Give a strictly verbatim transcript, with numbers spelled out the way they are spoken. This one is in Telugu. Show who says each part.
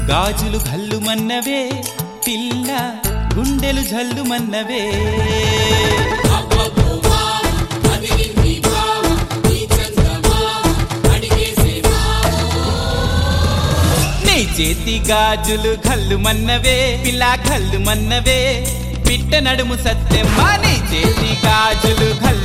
Speaker 1: గాజులు ఘల్లుమన్నవే పిల్ల గుండెలు జల్లుమన్నవే నీ చేతి గాజులు ఘల్లుమన్నవే పిల్ల ఘల్లుమన్నవే పిట్ట నడుము సత్యమ్మా నీ చేతి గాజులు ఘల్లు